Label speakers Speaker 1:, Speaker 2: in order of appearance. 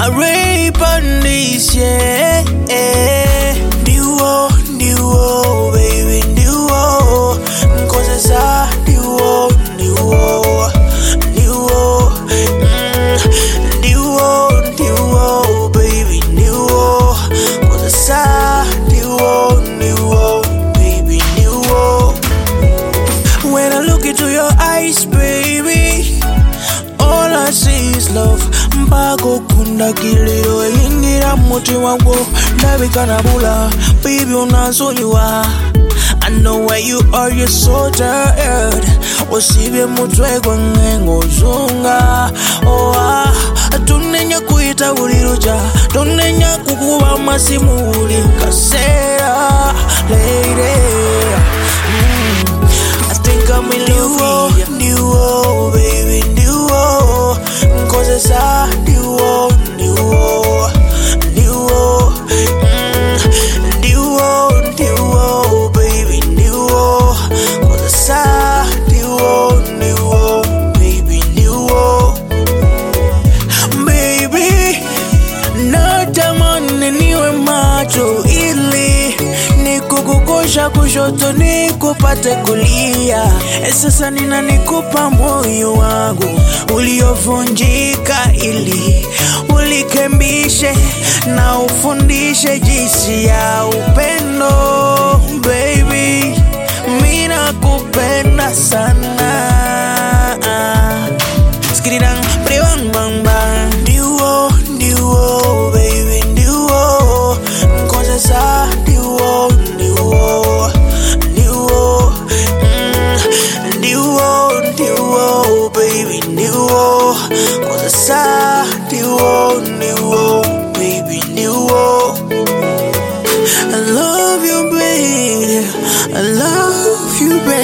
Speaker 1: I rape on this, yeah. Duo, baby, duo. Cause it's a duo, baby, duo. Cause it's a duo, baby, duo. When I look into your eyes, baby, all I see is love. Mpago kunda kilio ingira muti wangu nabikana bula. Baby unazonywa, I know where you are, you're so tired. Wasibe mutwe kwa ngengo zunga. Oh tunenya kuita uliruja, tunenya kukuwa masimuli kasera lady. I think I'm in love with you, duo, baby, duo. Cause it's a duo, baby, duo. Cause it's a duo, baby, duo. Baby, natamani niwe macho ili nikukukosha kushoto nikupate kulia. Sasa nikupa moyo wangu uliovunjika ili ulikembishe na ufundishe jinsi ya upendo. Baby, mimi nakupenda sana. Skididang, prewang bang bang. Duo, baby, duo. Cause it's a duo, baby, duo. Cause it's a duo, baby, duo. I love you, baby. I love you, baby.